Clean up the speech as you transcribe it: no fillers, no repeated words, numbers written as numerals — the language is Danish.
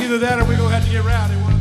either that or we're going to have to get rowdy.